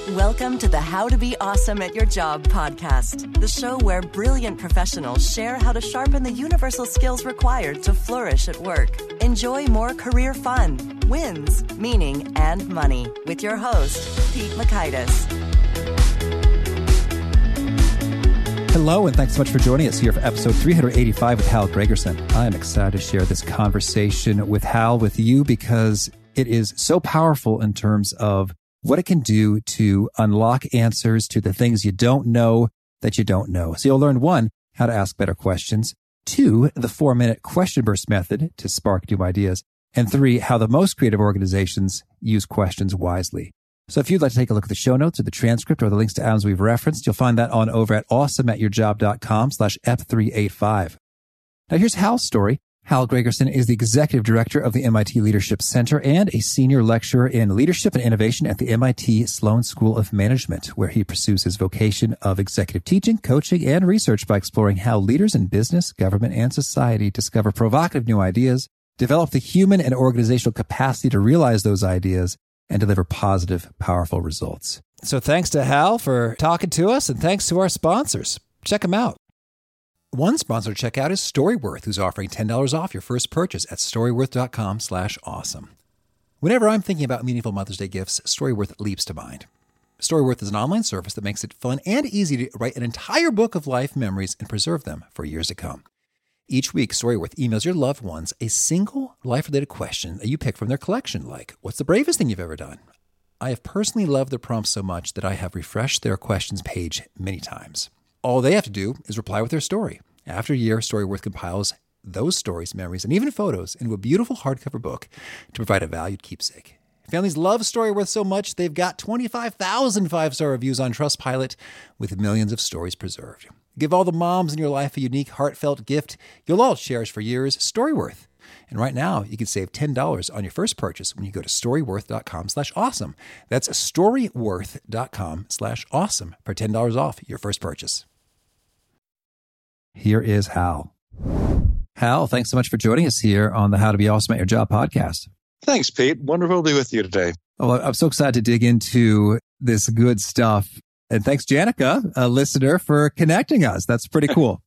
Welcome to the How to Be Awesome at Your Job podcast, the show where brilliant professionals share how to sharpen the universal skills required to flourish at work. Enjoy more career fun, wins, meaning, and money with your host, Pete Mockaitis. Hello, and thanks so much for joining us here for episode 385 with Hal Gregerson. I'm excited to share this conversation with Hal with you because it is so powerful in terms of what it can do to unlock answers to the things you don't know that you don't know. So you'll learn, 1, how to ask better questions, 2, the 4-minute question burst method to spark new ideas, and 3, how the most creative organizations use questions wisely. So if you'd like to take a look at the show notes or the transcript or the links to items we've referenced, you'll find that on over at awesomeatyourjob.com/F385. Now here's Hal's story. Hal Gregerson is the Executive Director of the MIT Leadership Center and a Senior Lecturer in Leadership and Innovation at the MIT Sloan School of Management, where he pursues his vocation of executive teaching, coaching, and research by exploring how leaders in business, government, and society discover provocative new ideas, develop the human and organizational capacity to realize those ideas, and deliver positive, powerful results. So thanks to Hal for talking to us, and thanks to our sponsors. Check them out. One sponsor to check out is Storyworth, who's offering $10 off your first purchase at storyworth.com/awesome. Whenever I'm thinking about meaningful Mother's Day gifts, Storyworth leaps to mind. Storyworth is an online service that makes it fun and easy to write an entire book of life memories and preserve them for years to come. Each week, Storyworth emails your loved ones a single life-related question that you pick from their collection, like, what's the bravest thing you've ever done? I have personally loved the prompts so much that I have refreshed their questions page many times. All they have to do is reply with their story. After a year, Storyworth compiles those stories, memories, and even photos into a beautiful hardcover book to provide a valued keepsake. Families love Storyworth so much, they've got 25,000 five-star reviews on Trustpilot with millions of stories preserved. Give all the moms in your life a unique, heartfelt gift you'll all cherish for years, Storyworth. And right now, you can save $10 on your first purchase when you go to storyworth.com/awesome. That's storyworth.com/awesome for $10 off your first purchase. Here is Hal. Hal, thanks so much for joining us here on the How to Be Awesome at Your Job podcast. Thanks, Pete. Wonderful to be with you today. Well, I'm so excited to dig into this good stuff. And thanks, Janica, a listener, for connecting us. That's pretty cool.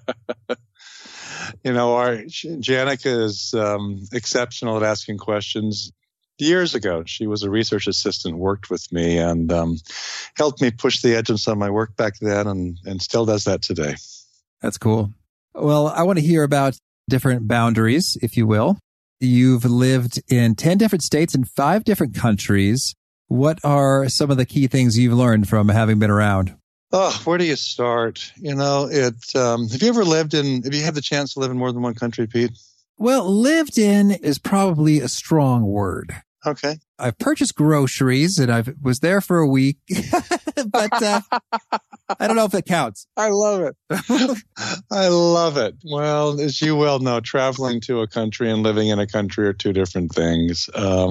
Janica is exceptional at asking questions. Years ago, she was a research assistant, worked with me, and helped me push the edge on some of my work back then, and still does that today. That's cool. Well, I want to hear about different boundaries, if you will. You've lived in 10 different states and 5 different countries. What are some of the key things you've learned from having been around? Oh, where do you start? Have you had the chance to live in more than one country, Pete? Well, lived in is probably a strong word. Okay. I've purchased groceries and I was there for a week, but I don't know if it counts. I love it. I love it. Well, as you well know, traveling to a country and living in a country are two different things.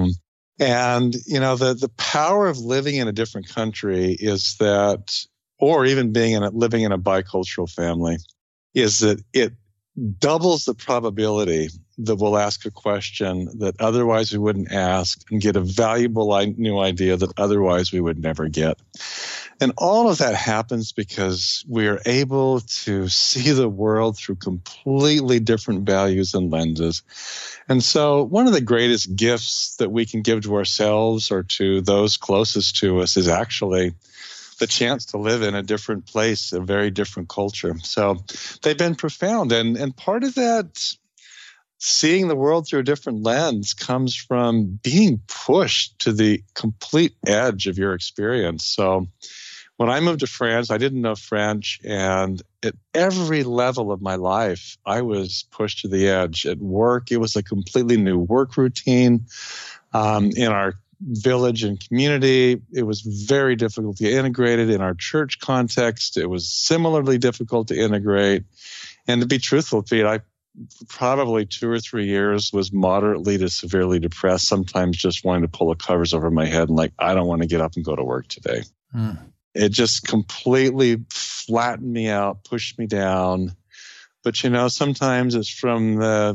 The power of living in a different country is that, or even living in a bicultural family, is that it doubles the probability that we'll ask a question that otherwise we wouldn't ask and get a valuable new idea that otherwise we would never get. And all of that happens because we are able to see the world through completely different values and lenses. And so one of the greatest gifts that we can give to ourselves or to those closest to us is actually the chance to live in a different place, a very different culture. So they've been profound. And part of that, seeing the world through a different lens, comes from being pushed to the complete edge of your experience. So when I moved to France, I didn't know French. And at every level of my life, I was pushed to the edge. At work, it was a completely new work routine. In our village and community, it was very difficult to get integrated. In our church context, it was similarly difficult to integrate. And to be truthful, Pete, I probably 2 or 3 years was moderately to severely depressed, sometimes just wanting to pull the covers over my head and I don't want to get up and go to work today. It just completely flattened me out, pushed me down. But, sometimes it's from the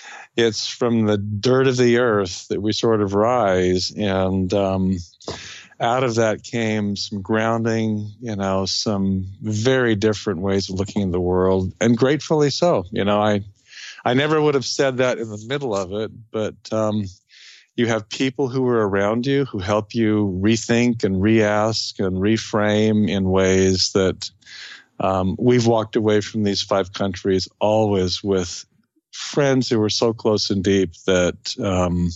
dirt of the earth that we sort of rise. And out of that came some grounding, some very different ways of looking at the world, and gratefully so. I never would have said that in the middle of it, but you have people who are around you who help you rethink and re-ask and reframe in ways that we've walked away from these 5 countries always with friends who were so close and deep that,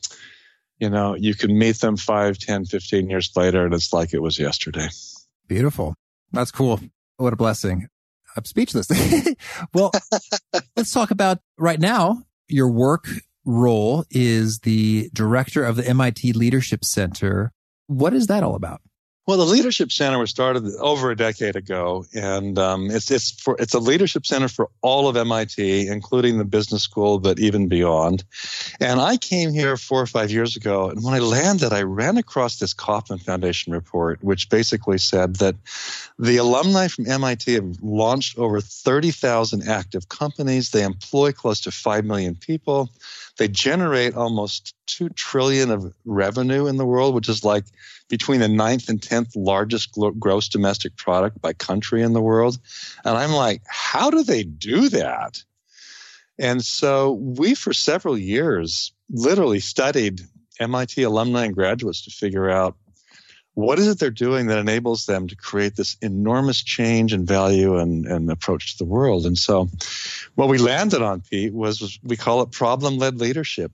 you can meet them 5, 10, 15 years later, and it's like it was yesterday. Beautiful. That's cool. What a blessing. I'm speechless. Well, let's talk about right now. Your work role is the director of the MIT Leadership Center. What is that all about? Well, the Leadership Center was started over a decade ago, and it's a leadership center for all of MIT, including the business school, but even beyond. And I came here 4 or 5 years ago, and when I landed, I ran across this Kauffman Foundation report, which basically said that the alumni from MIT have launched over 30,000 active companies. They employ close to 5 million people. They generate almost $2 trillion of revenue in the world, which is like between the 9th and 10th largest gross domestic product by country in the world. And I'm like, how do they do that? And so we, for several years, literally studied MIT alumni and graduates to figure out what is it they're doing that enables them to create this enormous change and value and approach to the world. And so what we landed on, Pete, was we call it problem-led leadership.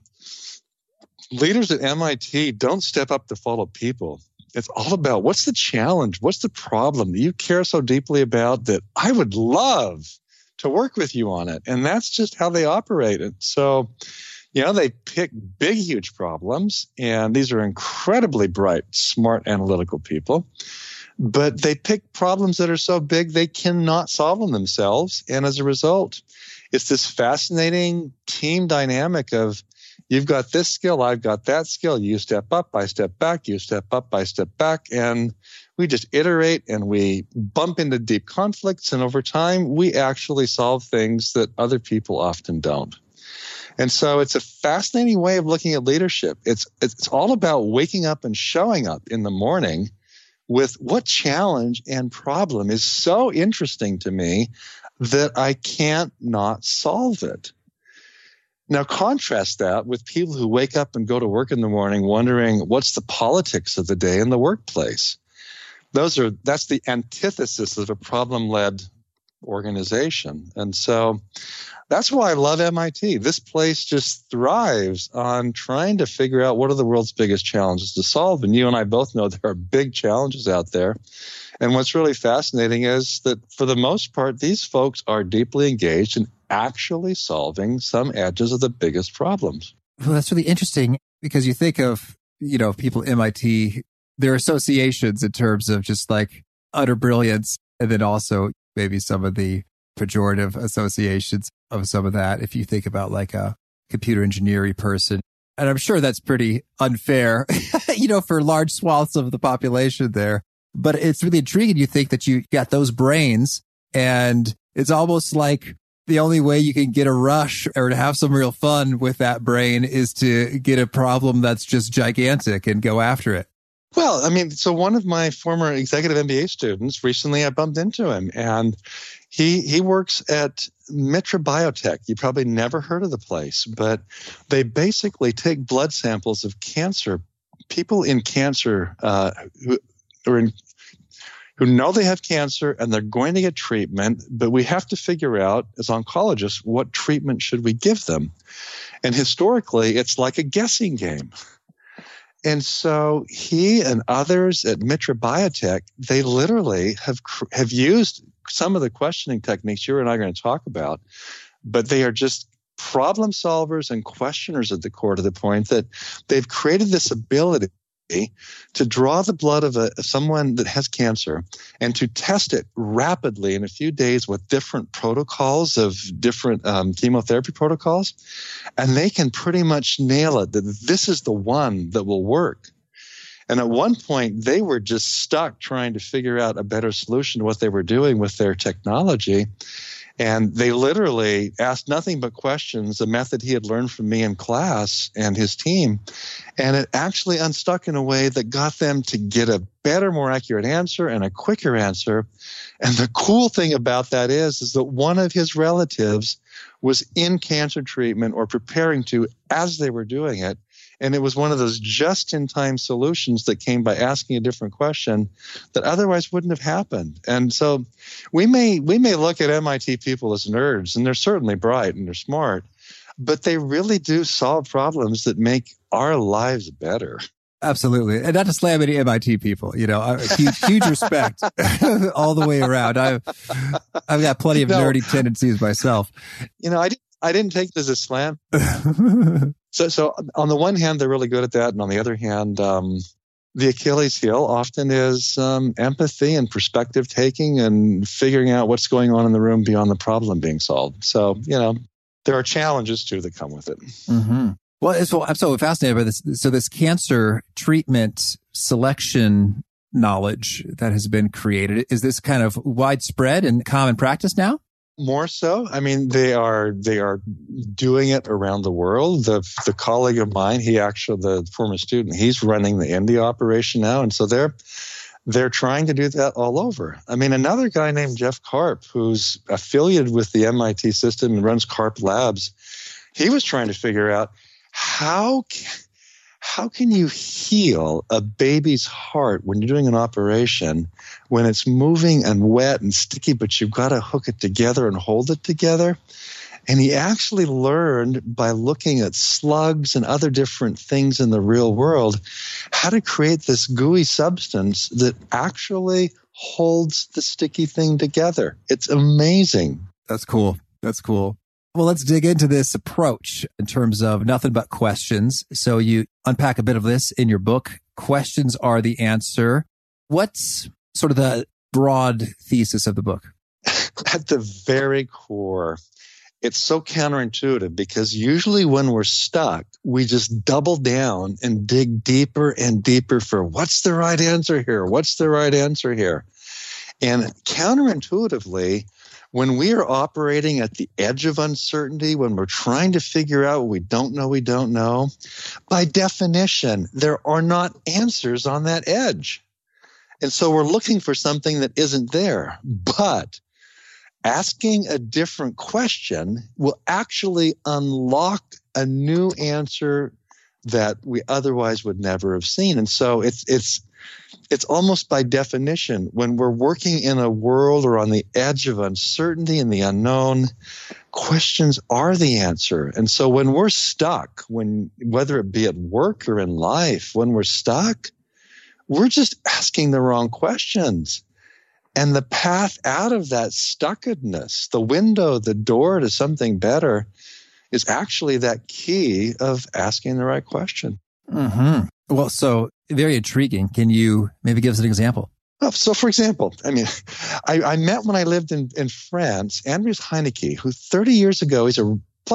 Leaders at MIT don't step up to follow people. It's all about what's the challenge, what's the problem that you care so deeply about that I would love to work with you on it. And that's just how they operate. And so, they pick big, huge problems, and these are incredibly bright, smart, analytical people. But they pick problems that are so big they cannot solve them themselves. And as a result, it's this fascinating team dynamic of you've got this skill, I've got that skill, you step up, I step back, you step up, I step back, and we just iterate and we bump into deep conflicts, and over time we actually solve things that other people often don't. And so it's a fascinating way of looking at leadership. It's all about waking up and showing up in the morning with what challenge and problem is so interesting to me that I can't not solve it. Now, contrast that with people who wake up and go to work in the morning wondering what's the politics of the day in the workplace. That's the antithesis of a problem-led organization. And so that's why I love MIT. This place just thrives on trying to figure out what are the world's biggest challenges to solve. And you and I both know there are big challenges out there. And what's really fascinating is that for the most part, these folks are deeply engaged in actually solving some edges of the biggest problems. Well, that's really interesting because you think of, people at MIT, their associations in terms of just like utter brilliance, and then also maybe some of the pejorative associations of some of that. If you think about like a computer engineering person, and I'm sure that's pretty unfair, for large swaths of the population there. But it's really intriguing. You think that you got those brains, and it's almost like the only way you can get a rush or to have some real fun with that brain is to get a problem that's just gigantic and go after it. Well, so one of my former executive MBA students, recently I bumped into him, and he works at Mitra Biotech. You probably never heard of the place, but they basically take blood samples of cancer, people in cancer who know they have cancer and they're going to get treatment, but we have to figure out as oncologists what treatment should we give them. And historically, it's like a guessing game. And so he and others at Mitra Biotech, they literally have used some of the questioning techniques you and I are going to talk about, but they are just problem solvers and questioners at the core, to the point that they've created this ability to draw the blood of someone that has cancer and to test it rapidly in a few days with different protocols of different chemotherapy protocols. And they can pretty much nail it that this is the one that will work. And at one point, they were just stuck trying to figure out a better solution to what they were doing with their technology. And they literally asked nothing but questions, a method he had learned from me in class and his team. And it actually unstuck in a way that got them to get a better, more accurate answer and a quicker answer. And the cool thing about that is that one of his relatives was in cancer treatment or preparing to as they were doing it. And it was one of those just-in-time solutions that came by asking a different question that otherwise wouldn't have happened. And so we may look at MIT people as nerds, and they're certainly bright and they're smart, but they really do solve problems that make our lives better. Absolutely. And not to slam any MIT people, huge respect all the way around. I've got plenty of nerdy tendencies myself. I didn't take it as a slam. So on the one hand, they're really good at that. And on the other hand, the Achilles heel often is empathy and perspective taking and figuring out what's going on in the room beyond the problem being solved. So, there are challenges too that come with it. Mm-hmm. Well, I'm so fascinated by this. So this cancer treatment selection knowledge that has been created, is this kind of widespread and common practice now? More so. I mean, they are doing it around the world. The colleague of mine, the former student, he's running the India operation now. And so they're trying to do that all over. I mean, another guy named Jeff Karp, who's affiliated with the MIT system and runs Karp Labs, he was trying to figure out how can you heal a baby's heart when you're doing an operation when it's moving and wet and sticky, but you've got to hook it together and hold it together? And he actually learned by looking at slugs and other different things in the real world how to create this gooey substance that actually holds the sticky thing together. It's amazing. That's cool. Well, let's dig into this approach in terms of nothing but questions. So you unpack a bit of this in your book. Questions are the answer. What's sort of the broad thesis of the book? At the very core, it's so counterintuitive because usually when we're stuck, we just double down and dig deeper and deeper for what's the right answer here? What's the right answer here? And counterintuitively, when we are operating at the edge of uncertainty, when we're trying to figure out what we don't know, by definition, there are not answers on that edge. And so we're looking for something that isn't there. But asking a different question will actually unlock a new answer that we otherwise would never have seen. And so it's almost by definition, when we're working in a world or on the edge of uncertainty and the unknown, questions are the answer. And so when we're stuck, whether it be at work or in life, when we're stuck, we're just asking the wrong questions. And the path out of that stuckedness, the window, the door to something better, is actually that key of asking the right question. Mm-hmm. Well, so very intriguing. Can you maybe give us an example? So, for example, I mean, I met when I lived in France, Andreas Heinecke, who 30 years ago, he's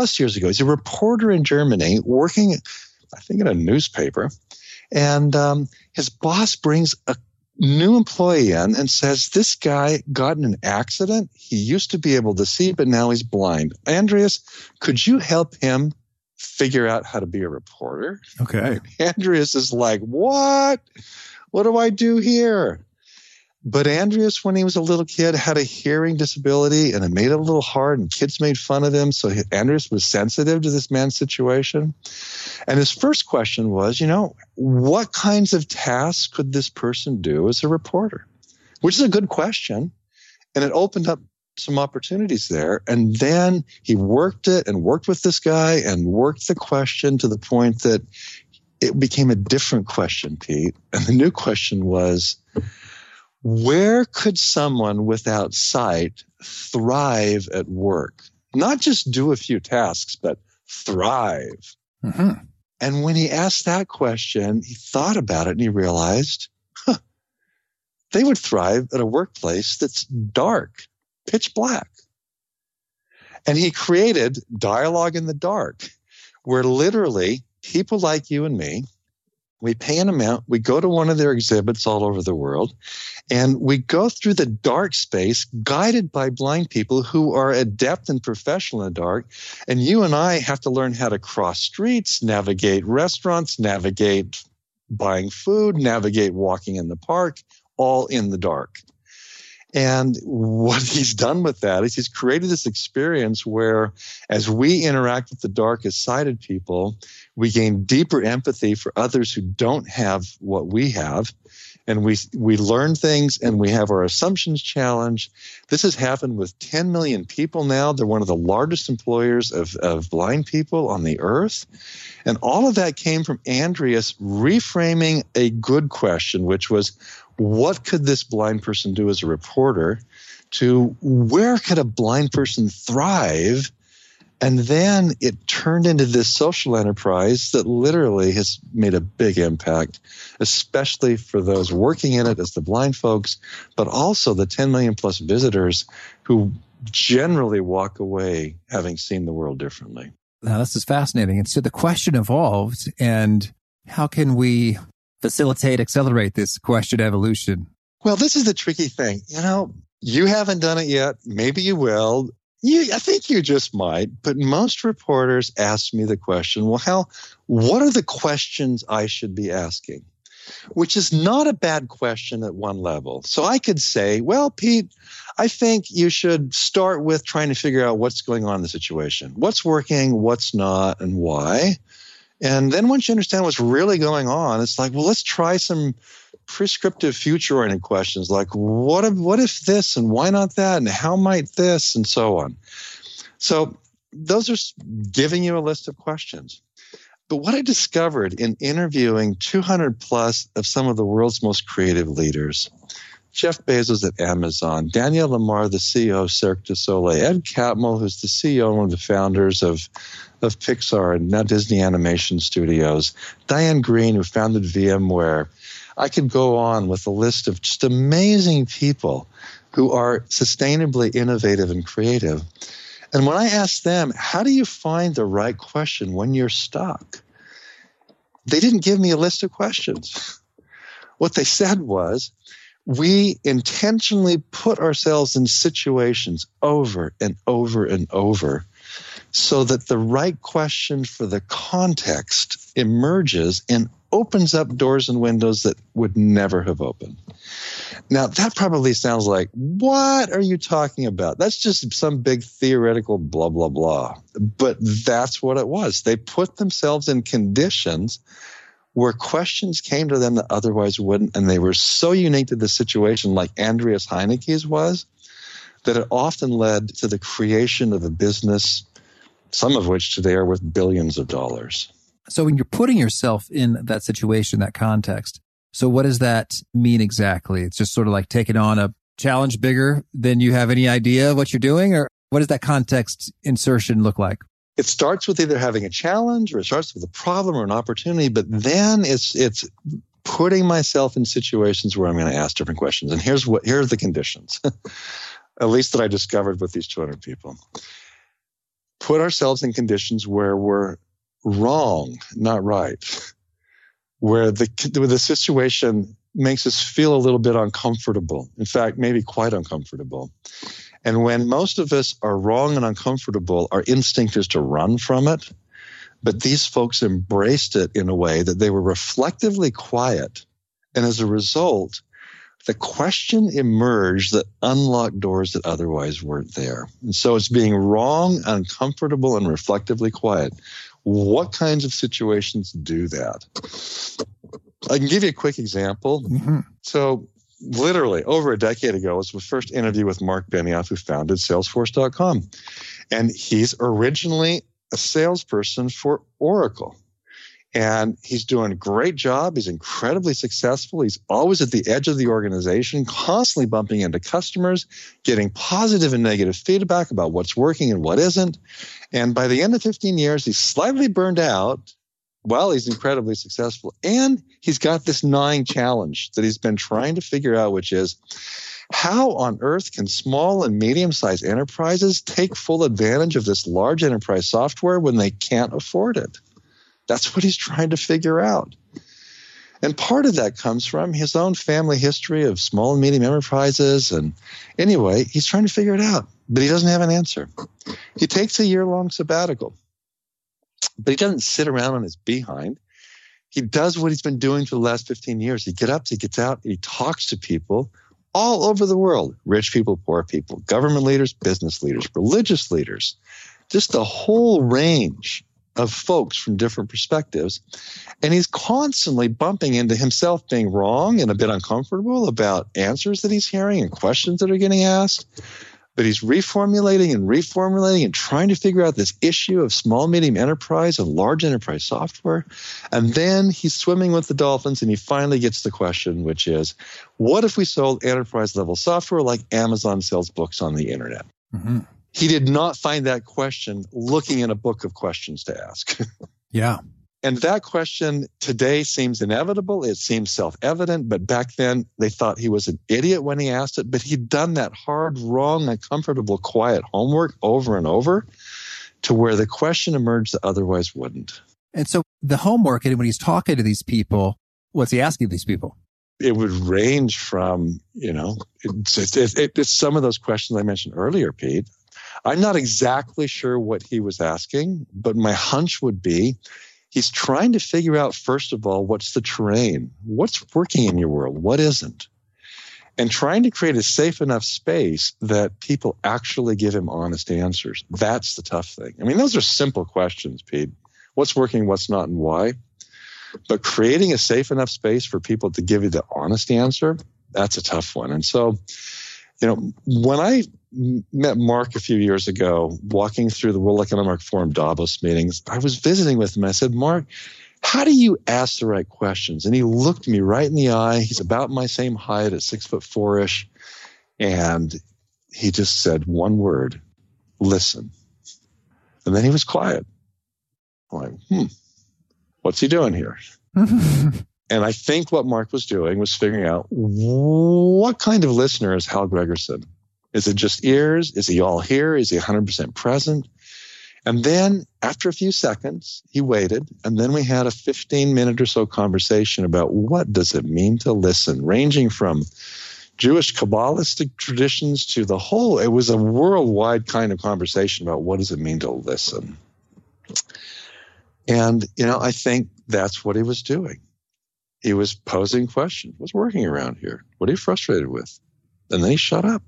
a reporter in Germany working, I think, in a newspaper. And his boss brings a new employee in and says, this guy got in an accident. He used to be able to see, but now he's blind. Andreas, could you help him figure out how to be a reporter? Okay. Andreas is like, what? What do I do here? But Andreas, when he was a little kid, had a hearing disability, and it made it a little hard, and kids made fun of him. So Andreas was sensitive to this man's situation. And his first question was, what kinds of tasks could this person do as a reporter? Which is a good question. And it opened up some opportunities there. And then he worked it and worked with this guy and worked the question to the point that it became a different question, Pete. And the new question was, where could someone without sight thrive at work? Not just do a few tasks, but thrive. Mm-hmm. And when he asked that question, he thought about it and he realized, they would thrive at a workplace that's dark, pitch black. And he created Dialogue in the Dark, where literally people like you and me We pay an amount. We go to one of their exhibits all over the world, and we go through the dark space guided by blind people who are adept and professional in the dark. And you and I have to learn how to cross streets, navigate restaurants, navigate buying food, navigate walking in the park, all in the dark. And what he's done with that is he's created this experience where as we interact with the darkest sided people, we gain deeper empathy for others who don't have what we have. And we learn things and we have our assumptions challenged. This has happened with 10 million people now. They're one of the largest employers of blind people on the earth. And all of that came from Andreas reframing a good question, which was, what could this blind person do as a reporter, to where could a blind person thrive? And then it turned into this social enterprise that literally has made a big impact, especially for those working in it as the blind folks, but also the 10 million plus visitors who generally walk away having seen the world differently. Now, this is fascinating. And so the question evolved, and how can we facilitate, accelerate this question evolution? Well, this is the tricky thing. You haven't done it yet. Maybe you will. I think you just might. But most reporters ask me the question, well, what are the questions I should be asking? Which is not a bad question at one level. So I could say, well, Pete, I think you should start with trying to figure out what's going on in the situation. What's working, what's not, and why. And then once you understand what's really going on, it's like, well, let's try some prescriptive future-oriented questions like, what if this and why not that and how might this and so on. So those are giving you a list of questions. But what I discovered in interviewing 200 plus of some of the world's most creative leaders, Jeff Bezos at Amazon, Daniel Lamar, the CEO of Cirque du Soleil, Ed Catmull, who's the CEO and one of the founders of Pixar and now Disney Animation Studios, Diane Green, who founded VMware. I could go on with a list of just amazing people who are sustainably innovative and creative. And when I asked them, how do you find the right question when you're stuck? They didn't give me a list of questions. What they said was, we intentionally put ourselves in situations over and over and over so that the right question for the context emerges and opens up doors and windows that would never have opened. Now, that probably sounds like, what are you talking about? That's just some big theoretical blah, blah, blah. But that's what it was. They put themselves in conditions where questions came to them that otherwise wouldn't, and they were so unique to the situation, like Andreas Heineke's was, that it often led to the creation of a business, some of which today are worth billions of dollars. So when you're putting yourself in that situation, that context, so what does that mean exactly? It's just sort of like taking on a challenge bigger than you have any idea of what you're doing? Or what does that context insertion look like? It starts with either having a challenge or it starts with a problem or an opportunity, but then it's putting myself in situations where I'm going to ask different questions. And here are the conditions, at least that I discovered with these 200 people. Put ourselves in conditions where we're wrong, not right, where the situation makes us feel a little bit uncomfortable. In fact, maybe quite uncomfortable. And when most of us are wrong and uncomfortable, our instinct is to run from it. But these folks embraced it in a way that they were reflectively quiet. And as a result, the question emerged that unlocked doors that otherwise weren't there. And so it's being wrong, uncomfortable, and reflectively quiet. What kinds of situations do that? I can give you a quick example. Mm-hmm. So literally over a decade ago was the first interview with Mark Benioff, who founded Salesforce.com. And he's originally a salesperson for Oracle. And he's doing a great job. He's incredibly successful. He's always at the edge of the organization, constantly bumping into customers, getting positive and negative feedback about what's working and what isn't. And by the end of 15 years, he's slightly burned out while he's incredibly successful. And he's got this gnawing challenge that he's been trying to figure out, which is, how on earth can small and medium-sized enterprises take full advantage of this large enterprise software when they can't afford it? That's what he's trying to figure out. And part of that comes from his own family history of small and medium enterprises. And anyway, he's trying to figure it out, but he doesn't have an answer. He takes a year-long sabbatical, but he doesn't sit around on his behind. He does what he's been doing for the last 15 years. He gets up, he gets out, he talks to people all over the world, rich people, poor people, government leaders, business leaders, religious leaders, just a whole range of folks from different perspectives. And he's constantly bumping into himself being wrong and a bit uncomfortable about answers that he's hearing and questions that are getting asked. But he's reformulating and trying to figure out this issue of small, medium enterprise and large enterprise software. And then he's swimming with the dolphins, and he finally gets the question, which is, what if we sold enterprise-level software like Amazon sells books on the internet? Mm-hmm. He did not find that question looking in a book of questions to ask. Yeah. And that question today seems inevitable. It seems self-evident, but back then they thought he was an idiot when he asked it. But he'd done that hard, wrong, uncomfortable, quiet homework over and over to where the question emerged that otherwise wouldn't. And so the homework, and when he's talking to these people, what's he asking these people? It would range from, it's some of those questions I mentioned earlier, Pete. I'm not exactly sure what he was asking, but my hunch would be he's trying to figure out, first of all, what's the terrain? What's working in your world? What isn't? And trying to create a safe enough space that people actually give him honest answers. That's the tough thing. I mean, those are simple questions, Pete. What's working, what's not, and why? But creating a safe enough space for people to give you the honest answer, that's a tough one. And so, when I met Mark a few years ago, walking through the World Economic Forum Davos meetings, I was visiting with him. I said, Mark, how do you ask the right questions? And he looked me right in the eye. He's about my same height at 6'4"-ish. And he just said one word, listen. And then he was quiet. I'm like, what's he doing here? And I think what Mark was doing was figuring out, what kind of listener is Hal Gregersen? Is it just ears? Is he all here? Is he 100% present? And then after a few seconds, he waited. And then we had a 15-minute or so conversation about what does it mean to listen, ranging from Jewish Kabbalistic traditions to the whole. It was a worldwide kind of conversation about what does it mean to listen. And, I think that's what he was doing. He was posing questions. What's working around here? What are you frustrated with? And then he shut up.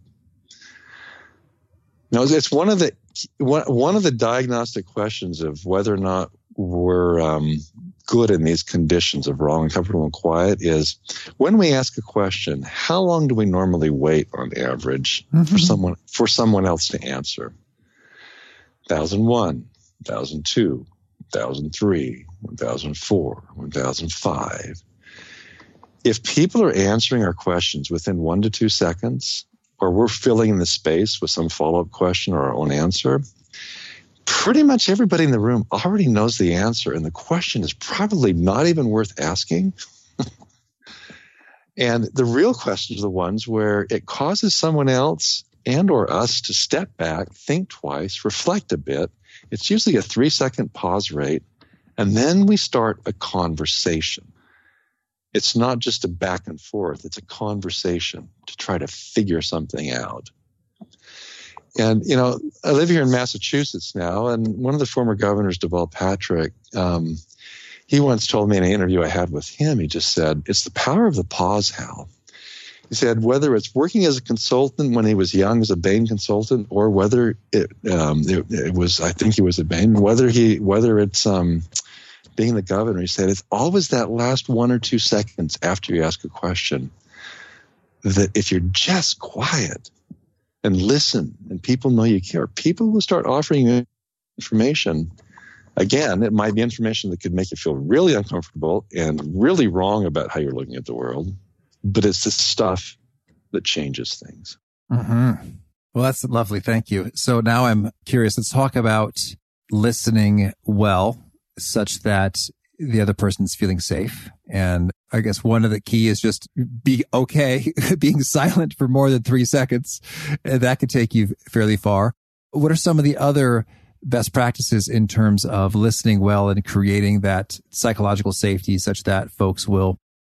Now, it's one of the diagnostic questions of whether or not we're good in these conditions of wrong, uncomfortable, and quiet is when we ask a question, how long do we normally wait on average for someone else to answer? 1001, 1002, 1003, 1004, 1005. If people are answering our questions within 1 to 2 seconds, or we're filling in the space with some follow-up question or our own answer, pretty much everybody in the room already knows the answer, and the question is probably not even worth asking. And the real questions are the ones where it causes someone else and or us to step back, think twice, reflect a bit. It's usually a 3-second pause rate, and then we start a conversation. It's not just a back and forth. It's a conversation to try to figure something out. And, I live here in Massachusetts now, and one of the former governors, Deval Patrick, he once told me in an interview I had with him, he just said, it's the power of the pause, Hal. He said whether it's working as a consultant when he was young as a Bain consultant, or whether it was, I think he was a Bain, whether it's being the governor, he said, it's always that last 1 or 2 seconds after you ask a question that if you're just quiet and listen and people know you care, people will start offering you information. Again, it might be information that could make you feel really uncomfortable and really wrong about how you're looking at the world, but it's the stuff that changes things. Mm-hmm. Well, that's lovely. Thank you. So now I'm curious. Let's talk about listening well, such that the other person's feeling safe. And I guess one of the key is just be okay being silent for more than 3 seconds. And that could take you fairly far. What are some of the other best practices in terms of listening well and creating that psychological safety such that folks will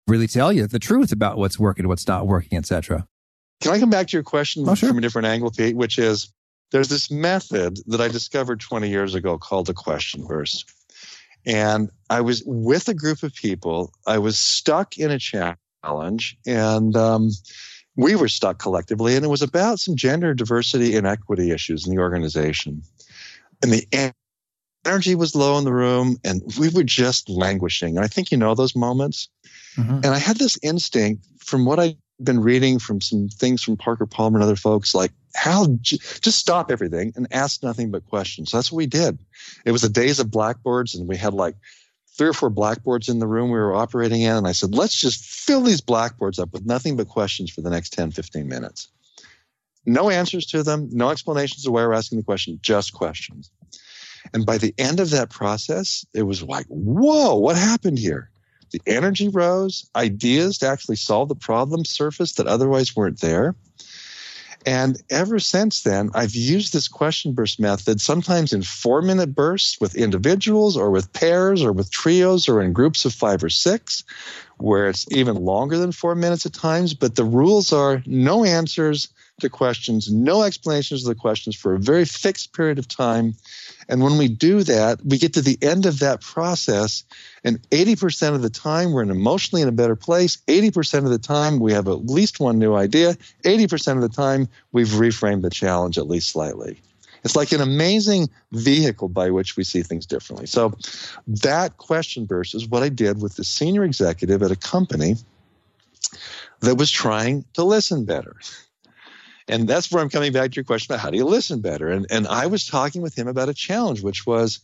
really tell you the truth about what's working, what's not working, etc. Can I come back to your question Sure. from a different angle, Pete, which is there's this method that I discovered 20 years ago called the question burst. And I was with a group of people. I was stuck in a challenge, and we were stuck collectively. And it was about some gender diversity and equity issues in the organization. And the energy was low in the room, and we were just languishing. And I think you know those moments. Mm-hmm. And I had this instinct from what I'd been reading from some things from Parker Palmer and other folks, like just stop everything and ask nothing but questions. So that's what we did. It was the days of blackboards, and we had like 3 or 4 blackboards in the room we were operating in. And I said, let's just fill these blackboards up with nothing but questions for the next 10, 15 minutes. No answers to them, no explanations of why we're asking the question, just questions. And by the end of that process, it was like, whoa, what happened here? The energy rose, ideas to actually solve the problem surfaced that otherwise weren't there. And ever since then, I've used this question burst method, sometimes in 4-minute bursts with individuals or with pairs or with trios or in groups of 5 or 6, where it's even longer than 4 minutes at times. But the rules are no answers to questions, no explanations of the questions for a very fixed period of time. And when we do that, we get to the end of that process, and 80% of the time we're emotionally in a better place. 80% of the time we have at least one new idea. 80% of the time we've reframed the challenge at least slightly. It's like an amazing vehicle by which we see things differently. So that question burst is what I did with the senior executive at a company that was trying to listen better. And that's where I'm coming back to your question about how do you listen better. And I was talking with him about a challenge, which was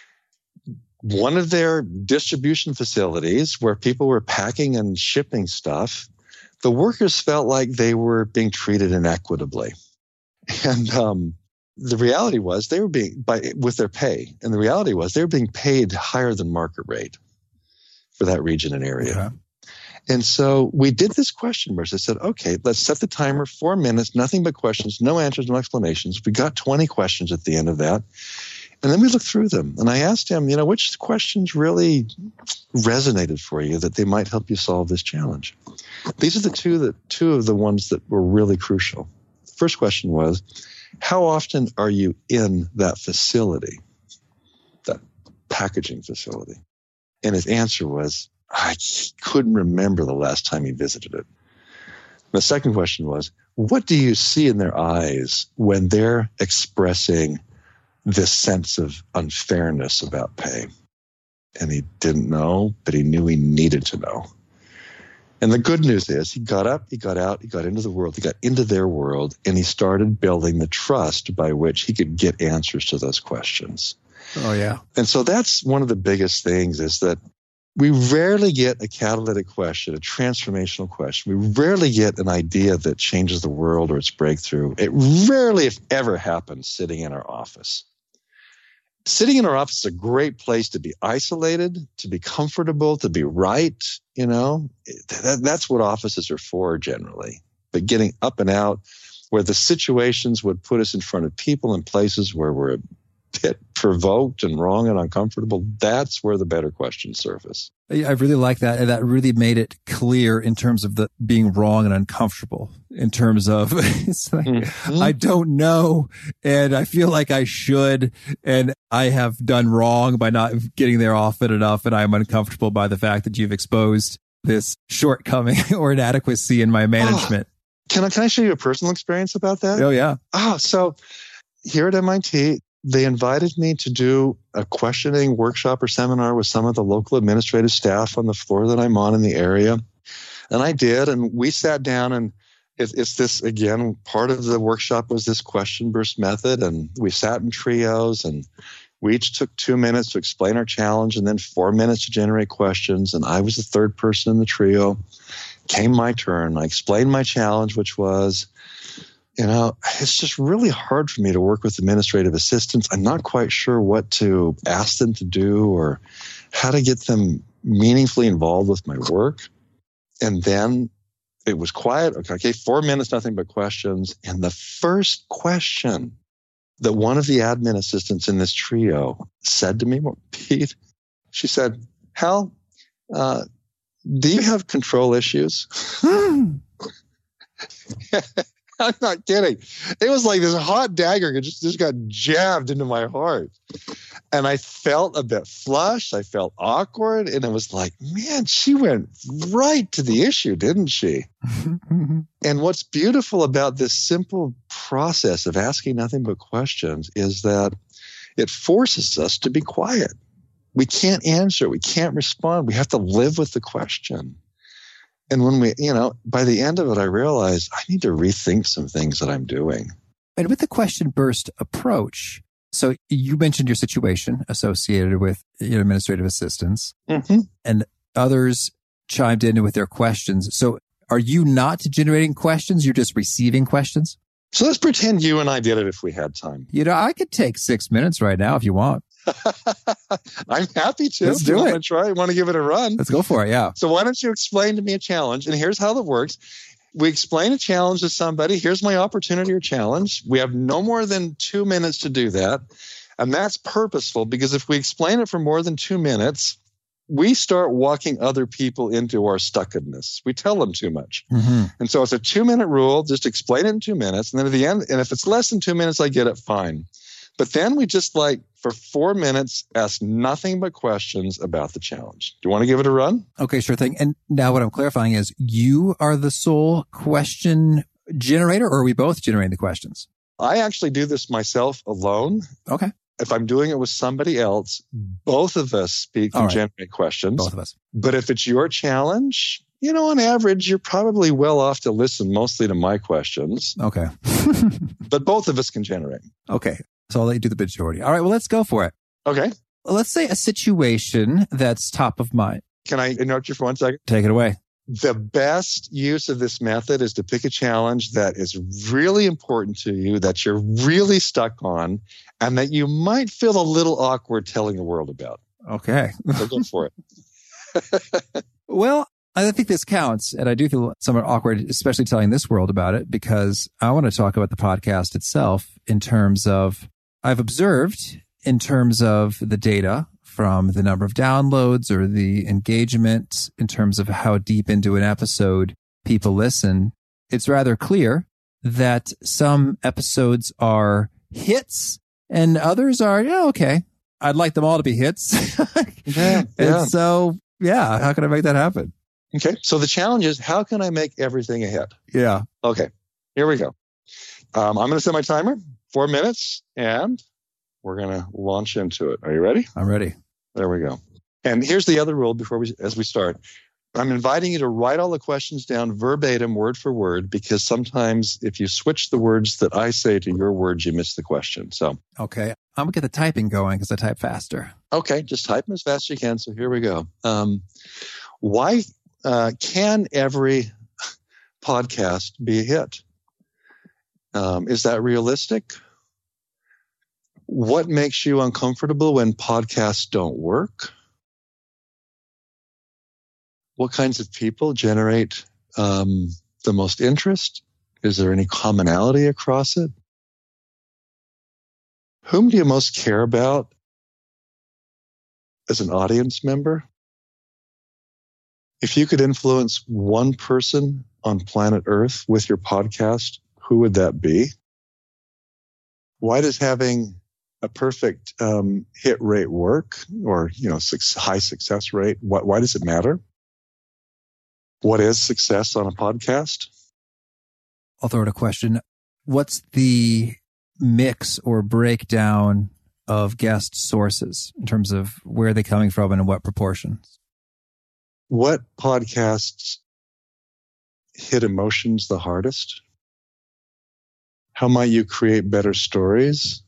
one of their distribution facilities where people were packing and shipping stuff. The workers felt like they were being treated inequitably. And the reality was they were being, with their pay, and the reality was they were being paid higher than market rate for that region and area. Yeah. And so we did this question burst. I said, okay, let's set the timer, 4 minutes, nothing but questions, no answers, no explanations. We got 20 questions at the end of that. And then we looked through them. And I asked him, which questions really resonated for you that they might help you solve this challenge? These are the two of the ones that were really crucial. The first question was, how often are you in that facility, that packaging facility? And his answer was, I couldn't remember the last time he visited it. The second question was, what do you see in their eyes when they're expressing this sense of unfairness about pay? And he didn't know, but he knew he needed to know. And the good news is he got up, he got out, he got into the world, he got into their world, and he started building the trust by which he could get answers to those questions. Oh, yeah. And so that's one of the biggest things is that we rarely get a catalytic question, a transformational question. We rarely get an idea that changes the world or its breakthrough. It rarely, if ever, happens sitting in our office. Sitting in our office is a great place to be isolated, to be comfortable, to be right. That's what offices are for generally. But getting up and out where the situations would put us in front of people and places where we're a bit provoked and wrong and uncomfortable, that's where the better questions surface. I really like that. And that really made it clear in terms of the being wrong and uncomfortable, in terms of it's like, I don't know, and I feel like I should, and I have done wrong by not getting there often enough, and I'm uncomfortable by the fact that you've exposed this shortcoming or inadequacy in my management. Can I show you a personal experience about that? Oh, yeah. So here at MIT, they invited me to do a questioning workshop or seminar with some of the local administrative staff on the floor that I'm on in the area. And I did, and we sat down, and it's this, again, part of the workshop was this question burst method, and we sat in trios, and we each took 2 minutes to explain our challenge and then 4 minutes to generate questions, and I was the third person in the trio. Came my turn. I explained my challenge, which was, it's just really hard for me to work with administrative assistants. I'm not quite sure what to ask them to do or how to get them meaningfully involved with my work. And then it was quiet. Okay, 4 minutes, nothing but questions. And the first question that one of the admin assistants in this trio said to me, Pete, she said, Hal, do you have control issues? I'm not kidding. It was like this hot dagger just got jabbed into my heart. And I felt a bit flushed. I felt awkward. And it was like, man, she went right to the issue, didn't she? And what's beautiful about this simple process of asking nothing but questions is that it forces us to be quiet. We can't answer. We can't respond. We have to live with the question. And when by the end of it, I realized I need to rethink some things that I'm doing. And with the question burst approach, so you mentioned your situation associated with your administrative assistants, and others chimed in with their questions. So are you not generating questions? You're just receiving questions? So let's pretend you and I did it if we had time. I could take 6 minutes right now if you want. I'm happy to. Let's do it. Try. Want to give it a run? Let's go for it. Yeah. So why don't you explain to me a challenge? And here's how that works. We explain a challenge to somebody. Here's my opportunity or challenge. We have no more than 2 minutes to do that. And that's purposeful because if we explain it for more than 2 minutes, we start walking other people into our stuckedness. We tell them too much. And so it's a 2-minute rule. Just explain it in 2 minutes. And then at the end, and if it's less than 2 minutes, I get it, fine. But then we just for 4 minutes, ask nothing but questions about the challenge. Do you want to give it a run? Okay, sure thing. And now what I'm clarifying is you are the sole question generator, or are we both generating the questions? I actually do this myself alone. Okay. If I'm doing it with somebody else, both of us speak and generate questions. Both of us. But if it's your challenge, on average, you're probably well off to listen mostly to my questions. Okay. But both of us can generate. Okay. So I'll let you do the majority. All right. Well, let's go for it. Okay. Let's say a situation that's top of mind. Can I interrupt you for 1 second? Take it away. The best use of this method is to pick a challenge that is really important to you, that you're really stuck on, and that you might feel a little awkward telling the world about. Okay. So go for it. Well, I think this counts. And I do feel somewhat awkward, especially telling this world about it, because I want to talk about the podcast itself in terms of, I've observed in terms of the data from the number of downloads or the engagement in terms of how deep into an episode people listen. It's rather clear that some episodes are hits and others are, okay. I'd like them all to be hits. And so, how can I make that happen? Okay. So the challenge is, how can I make everything a hit? Yeah. Okay. Here we go. I'm going to set my timer, 4 minutes, and we're going to launch into it. Are you ready? I'm ready. There we go. And here's the other rule as we start. I'm inviting you to write all the questions down verbatim, word for word, because sometimes if you switch the words that I say to your words, you miss the question. So, okay. I'm going to get the typing going because I type faster. Okay. Just type them as fast as you can. So here we go. Why can every podcast be a hit? Is that realistic? What makes you uncomfortable when podcasts don't work? What kinds of people generate the most interest? Is there any commonality across it? Whom do you most care about as an audience member? If you could influence one person on planet Earth with your podcast, who would that be? Why does having a perfect hit rate work, or high success rate? Why does it matter? What is success on a podcast? I'll throw out a question. What's the mix or breakdown of guest sources in terms of where they're coming from and in what proportions? What podcasts hit emotions the hardest? How might you create better stories?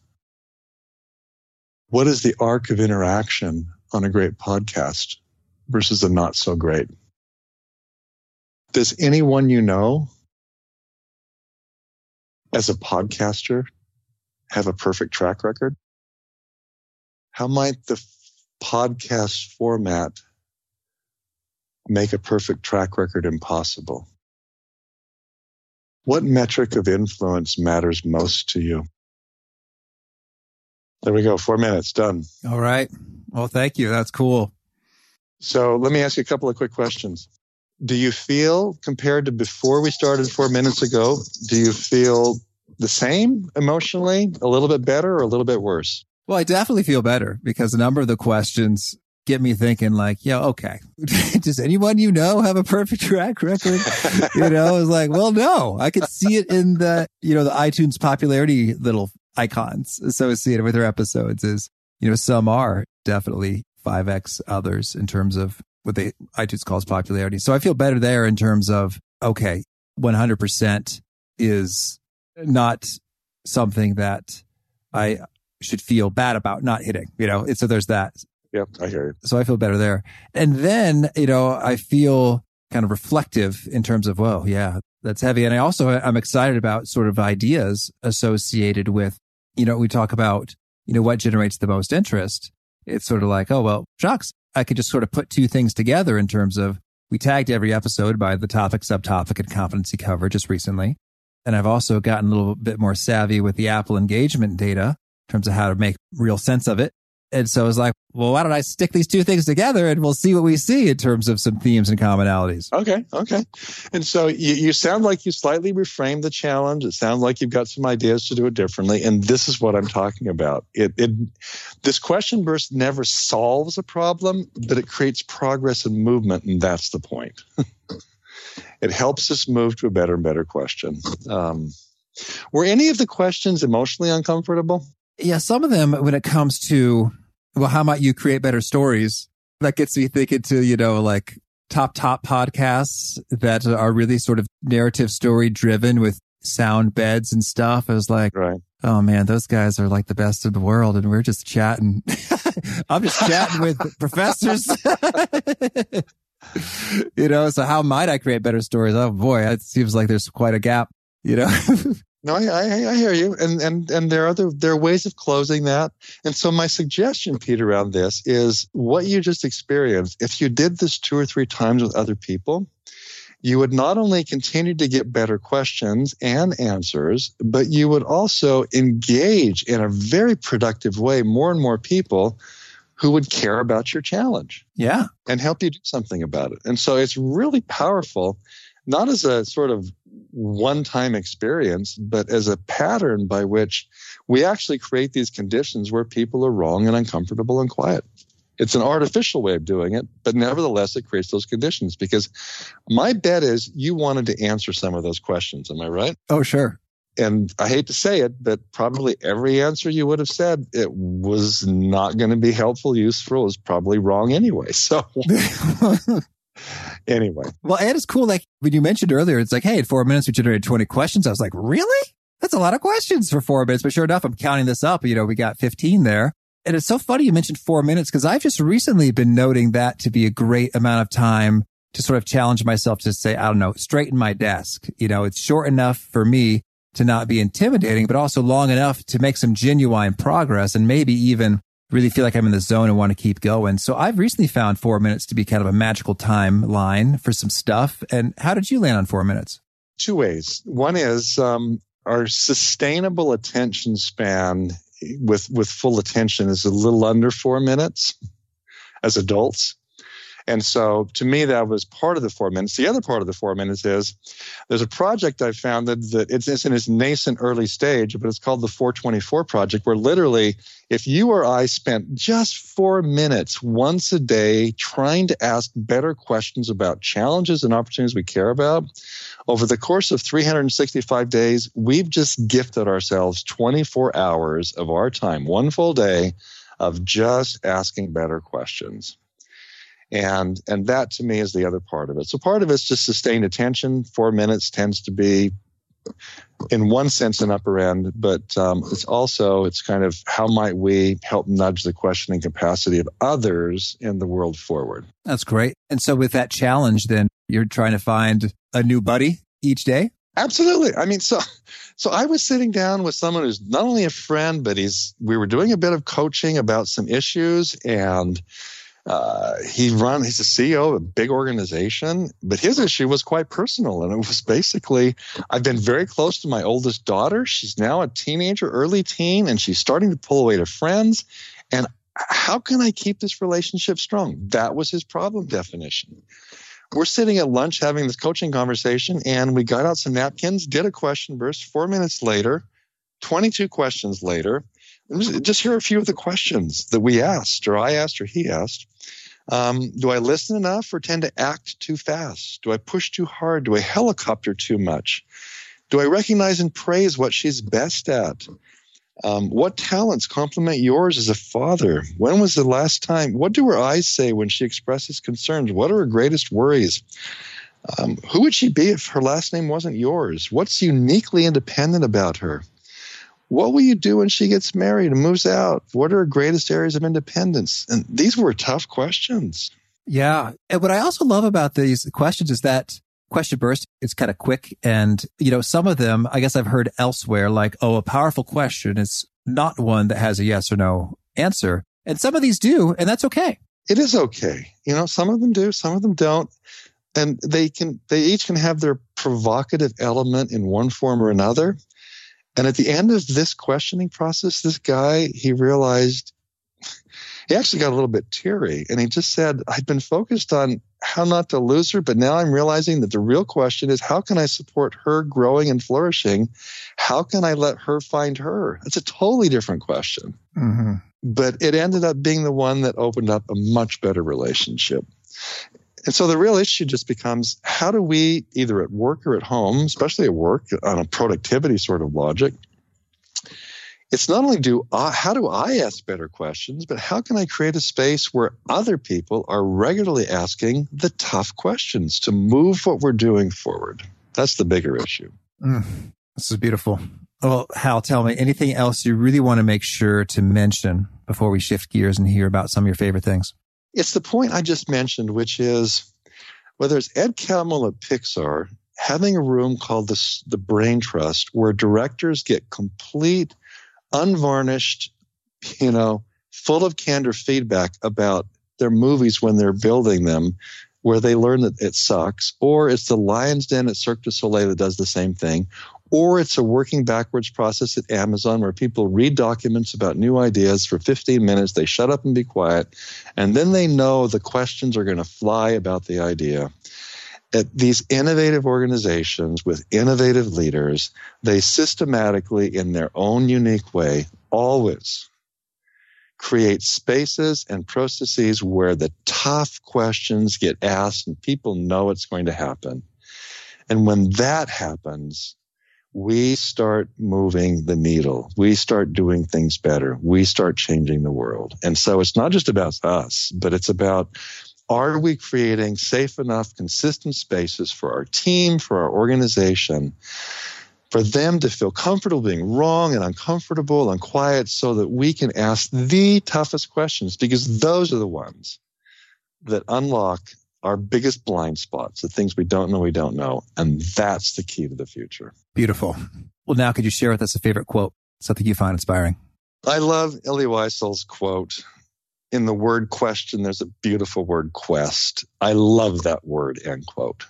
What is the arc of interaction on a great podcast versus a not so great? Does anyone you know as a podcaster have a perfect track record? How might the podcast format make a perfect track record impossible? What metric of influence matters most to you? There we go. 4 minutes. Done. All right. Well, thank you. That's cool. So let me ask you a couple of quick questions. Do you feel, compared to before we started 4 minutes ago, do you feel the same emotionally, a little bit better or a little bit worse? Well, I definitely feel better because a number of the questions get me thinking like, yeah, okay, does anyone you know have a perfect track record? It's like, well, no, I could see it in the, the iTunes popularity little icons associated with their episodes is, some are definitely 5x others in terms of what iTunes calls popularity. So I feel better there in terms of, okay, 100% is not something that I should feel bad about not hitting, so there's that. Yep, I hear you. So I feel better there. And then, I feel kind of reflective in terms of, well, yeah, that's heavy. And I'm excited about sort of ideas associated with, we talk about, what generates the most interest. It's sort of like, oh, well, shucks, I could just sort of put two things together in terms of we tagged every episode by the topic, subtopic, and competency cover just recently. And I've also gotten a little bit more savvy with the Apple engagement data in terms of how to make real sense of it. And so I was like, well, why don't I stick these two things together and we'll see what we see in terms of some themes and commonalities. Okay. And so you sound like you slightly reframed the challenge. It sounds like you've got some ideas to do it differently. And this is what I'm talking about. This question burst never solves a problem, but it creates progress and movement. And that's the point. It helps us move to a better and better question. Were any of the questions emotionally uncomfortable? Yeah, some of them when it comes to, well, how might you create better stories? That gets me thinking to, like top podcasts that are really sort of narrative story driven with sound beds and stuff. I was like, right. Oh man, those guys are like the best in the world. And we're just chatting. I'm just chatting with professors. So how might I create better stories? Oh boy, it seems like there's quite a gap, No, I hear you. And there are ways of closing that. And so my suggestion, Pete, around this is what you just experienced. If you did this 2 or 3 times with other people, you would not only continue to get better questions and answers, but you would also engage in a very productive way more and more people who would care about your challenge. Yeah. And help you do something about it. And so it's really powerful, not as a sort of one-time experience, but as a pattern by which we actually create these conditions where people are wrong and uncomfortable and quiet. It's an artificial way of doing it, but nevertheless, it creates those conditions because my bet is you wanted to answer some of those questions. Am I right? Oh, sure. And I hate to say it, but probably every answer you would have said, it was not going to be helpful, useful. It was probably wrong anyway. So anyway. Well, and it's cool. Like when you mentioned earlier, it's like, hey, in 4 minutes, we generated 20 questions. I was like, really? That's a lot of questions for 4 minutes. But sure enough, I'm counting this up. We got 15 there. And it's so funny you mentioned 4 minutes because I've just recently been noting that to be a great amount of time to sort of challenge myself to say, I don't know, straighten my desk. It's short enough for me to not be intimidating, but also long enough to make some genuine progress and maybe even really feel like I'm in the zone and want to keep going. So I've recently found 4 minutes to be kind of a magical timeline for some stuff. And how did you land on 4 minutes? 2 ways. One is our sustainable attention span with full attention is a little under 4 minutes as adults. And so to me, that was part of the 4 minutes. The other part of the 4 minutes is there's a project I founded that it's in its nascent early stage, but it's called the 424 Project, where literally if you or I spent just 4 minutes once a day trying to ask better questions about challenges and opportunities we care about, over the course of 365 days, we've just gifted ourselves 24 hours of our time, one full day of just asking better questions. And that to me is the other part of it. So part of it's just sustained attention. 4 minutes tends to be, in one sense, an upper end, but it's kind of how might we help nudge the questioning capacity of others in the world forward. That's great. And so with that challenge, then you're trying to find a new buddy each day? Absolutely. I mean, so I was sitting down with someone who's not only a friend, but we were doing a bit of coaching about some issues, and he's the CEO of a big organization, but his issue was quite personal. And it was basically, I've been very close to my oldest daughter. She's now a teenager, early teen, and she's starting to pull away to friends. And how can I keep this relationship strong? That was his problem definition. We're sitting at lunch having this coaching conversation, and we got out some napkins, did a question burst. 4 minutes later, 22 questions later, just here are a few of the questions that we asked, or I asked, or he asked. Do I listen enough or tend to act too fast? Do I push too hard? Do I helicopter too much? Do I recognize and praise what she's best at? What talents complement yours as a father? When was the last time? What do her eyes say when she expresses concerns? What are her greatest worries? Who would she be if her last name wasn't yours? What's uniquely independent about her? What will you do when she gets married and moves out? What are her greatest areas of independence? And these were tough questions. Yeah. And what I also love about these questions is that question burst, it's kind of quick. And, some of them, I guess I've heard elsewhere, like, a powerful question is not one that has a yes or no answer. And some of these do, and that's okay. It is okay. Some of them do, some of them don't. And they each can have their provocative element in one form or another. And at the end of this questioning process, this guy, he realized, he actually got a little bit teary, and he just said, I'd been focused on how not to lose her, but now I'm realizing that the real question is, how can I support her growing and flourishing? How can I let her find her? It's a totally different question. Mm-hmm. But it ended up being the one that opened up a much better relationship. And so the real issue just becomes, how do we, either at work or at home, especially at work, on a productivity sort of logic, it's not only how do I ask better questions, but how can I create a space where other people are regularly asking the tough questions to move what we're doing forward? That's the bigger issue. This is beautiful. Well, Hal, tell me, anything else you really want to make sure to mention before we shift gears and hear about some of your favorite things? It's the point I just mentioned, which is, whether it's Ed Catmull at Pixar, having a room called the Brain Trust, where directors get complete, unvarnished, full of candor feedback about their movies when they're building them, where they learn that it sucks, or it's the Lion's Den at Cirque du Soleil that does the same thing, or it's a working backwards process at Amazon where people read documents about new ideas for 15 minutes, they shut up and be quiet, and then they know the questions are going to fly about the idea. At these innovative organizations with innovative leaders, they systematically, in their own unique way, always create spaces and processes where the tough questions get asked and people know it's going to happen. And when that happens, we start moving the needle. We start doing things better. We start changing the world. And so it's not just about us, but it's about, are we creating safe enough, consistent spaces for our team, for our organization, for them to feel comfortable being wrong and uncomfortable and quiet so that we can ask the toughest questions, because those are the ones that unlock our biggest blind spots, the things we don't know. And that's the key to the future. Beautiful. Well, now could you share with us a favorite quote, something you find inspiring? I love Elie Wiesel's quote. In the word question, there's a beautiful word quest. I love that word, end quote.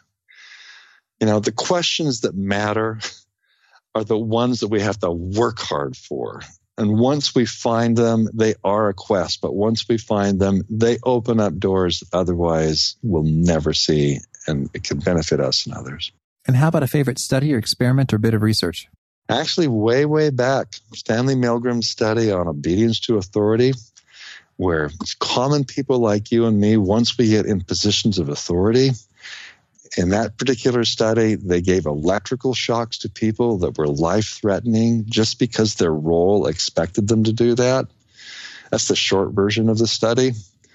The questions that matter are the ones that we have to work hard for. And once we find them, they are a quest. But once we find them, they open up doors that otherwise we'll never see, and it can benefit us and others. And how about a favorite study or experiment or bit of research? Actually, way back, Stanley Milgram's study on obedience to authority, where common people like you and me, once we get in positions of authority, in that particular study, they gave electrical shocks to people that were life-threatening just because their role expected them to do that. That's the short version of the study.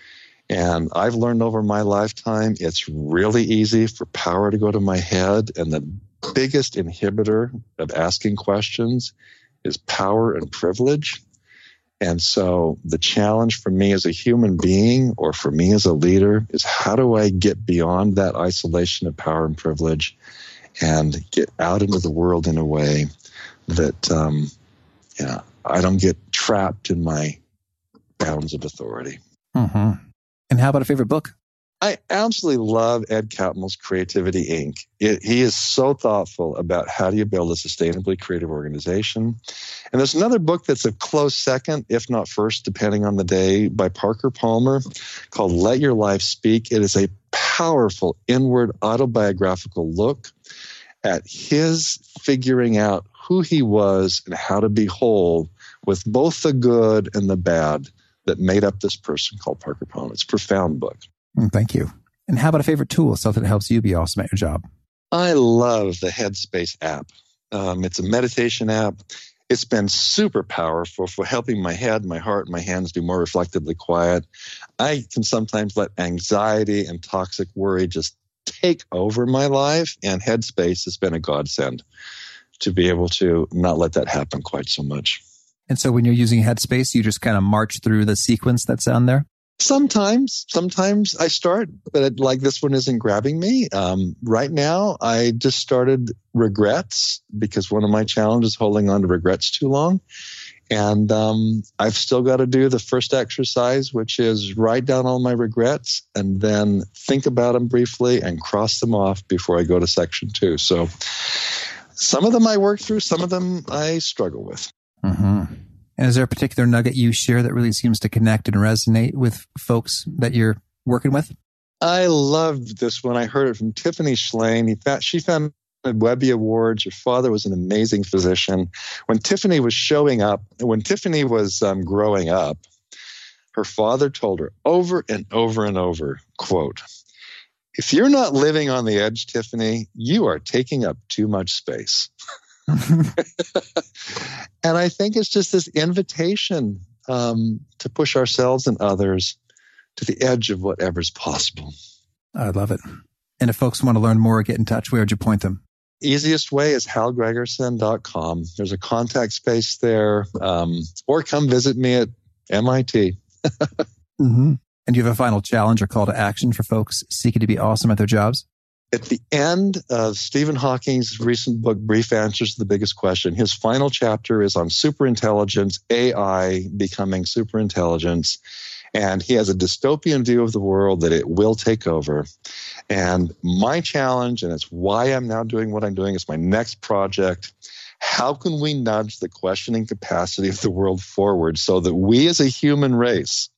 And I've learned over my lifetime, it's really easy for power to go to my head. And the biggest inhibitor of asking questions is power and privilege. And so the challenge for me as a human being, or for me as a leader, is how do I get beyond that isolation of power and privilege and get out into the world in a way that I don't get trapped in my bounds of authority. Mm-hmm. And how about a favorite book? I absolutely love Ed Catmull's Creativity Inc. He is so thoughtful about how do you build a sustainably creative organization. And there's another book that's a close second, if not first, depending on the day, by Parker Palmer called Let Your Life Speak. It is a powerful inward autobiographical look at his figuring out who he was and how to be whole with both the good and the bad that made up this person called Parker Palmer. It's a profound book. Thank you. And how about a favorite tool, something that helps you be awesome at your job? I love the Headspace app. It's a meditation app. It's been super powerful for helping my head, my heart, and my hands be more reflectively quiet. I can sometimes let anxiety and toxic worry just take over my life, and Headspace has been a godsend to be able to not let that happen quite so much. And so when you're using Headspace, you just kind of march through the sequence that's on there? Sometimes I start, but like this one isn't grabbing me. Right now, I just started regrets because one of my challenges is holding on to regrets too long. And I've still got to do the first exercise, which is write down all my regrets and then think about them briefly and cross them off before I go to section 2. So some of them I work through, some of them I struggle with. Mm-hmm. And is there a particular nugget you share that really seems to connect and resonate with folks that you're working with? I loved this one. I heard it from Tiffany Shlain. She founded Webby Awards. Her father was an amazing physician. When Tiffany was growing up, her father told her over and over and over, quote, "If you're not living on the edge, Tiffany, you are taking up too much space." And I think it's just this invitation to push ourselves and others to the edge of whatever's possible. I love it. And if folks want to learn more or get in touch, where would you point them? Easiest way is halgregerson.com. There's a contact space there, or come visit me at MIT. Mm-hmm. And do you have a final challenge or call to action for folks seeking to be awesome at their jobs? At the end of Stephen Hawking's recent book, Brief Answers to the Biggest Question, his final chapter is on superintelligence, AI becoming superintelligence. And he has a dystopian view of the world that it will take over. And my challenge, and it's why I'm now doing what I'm doing, is my next project. How can we nudge the questioning capacity of the world forward so that we as a human race,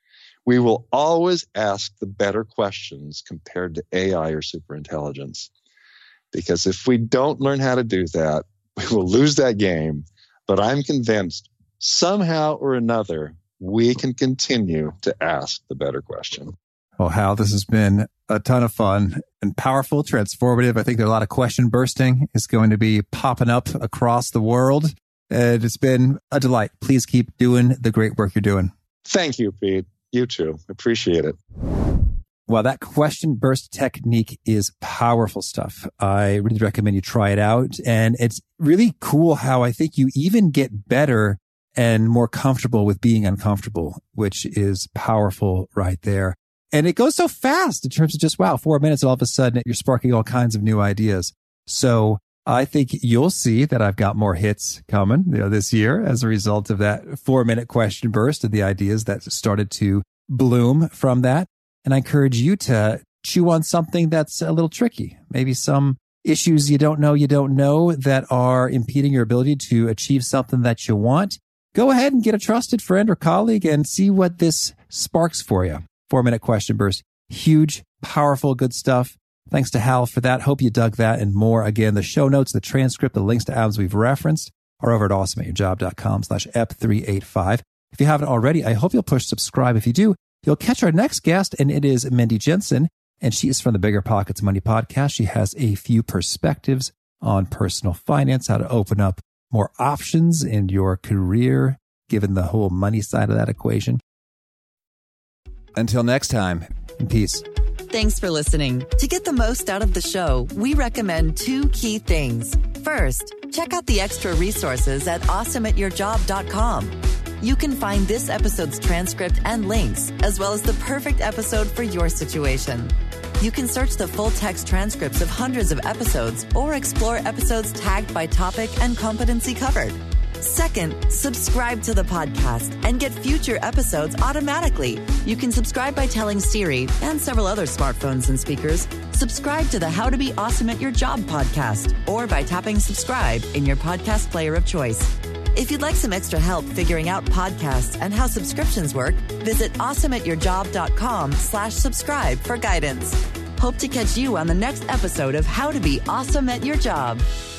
we will always ask the better questions compared to AI or superintelligence? Because if we don't learn how to do that, we will lose that game. But I'm convinced somehow or another, we can continue to ask the better question. Well, Hal, this has been a ton of fun and powerful, transformative. I think there are a lot of question bursting is going to be popping up across the world. And it's been a delight. Please keep doing the great work you're doing. Thank you, Pete. You too. Appreciate it. Well, that question burst technique is powerful stuff. I really recommend you try it out. And it's really cool how I think you even get better and more comfortable with being uncomfortable, which is powerful right there. And it goes so fast in terms of just, wow, 4 minutes, all of a sudden you're sparking all kinds of new ideas. So I think you'll see that I've got more hits coming, this year as a result of that 4-minute question burst and the ideas that started to bloom from that. And I encourage you to chew on something that's a little tricky, maybe some issues you don't know that are impeding your ability to achieve something that you want. Go ahead and get a trusted friend or colleague and see what this sparks for you. 4-minute question burst. Huge, powerful, good stuff. Thanks to Hal for that. Hope you dug that and more. Again, the show notes, the transcript, the links to items we've referenced are over at awesomeatyourjob.com/ep385. If you haven't already, I hope you'll push subscribe. If you do, you'll catch our next guest, and it is Mindy Jensen, and she is from the Bigger Pockets Money podcast. She has a few perspectives on personal finance, how to open up more options in your career, given the whole money side of that equation. Until next time, peace. Thanks for listening. To get the most out of the show, we recommend 2 key things. First, check out the extra resources at awesomeatyourjob.com. You can find this episode's transcript and links, as well as the perfect episode for your situation. You can search the full text transcripts of hundreds of episodes or explore episodes tagged by topic and competency covered. Second, subscribe to the podcast and get future episodes automatically. You can subscribe by telling Siri and several other smartphones and speakers, subscribe to the How to Be Awesome at Your Job podcast, or by tapping subscribe in your podcast player of choice. If you'd like some extra help figuring out podcasts and how subscriptions work, visit awesomeatyourjob.com/subscribe for guidance. Hope to catch you on the next episode of How to Be Awesome at Your Job.